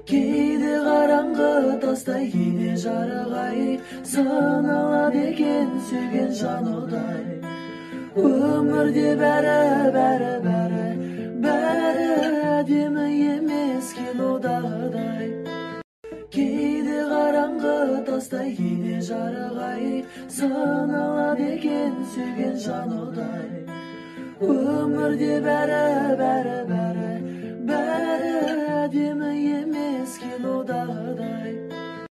Кейде қараңғы тастай, кейде жарық ай, саналады екен сүйген жан ұдай. Өмірде бәрі әдемі емес кинодағыдай. Кейде қараңғы тастай, кейде жарық ай, саналады екен сүйген жан ұдай. Өмірде бәрі әдемі емес кинодағыдай.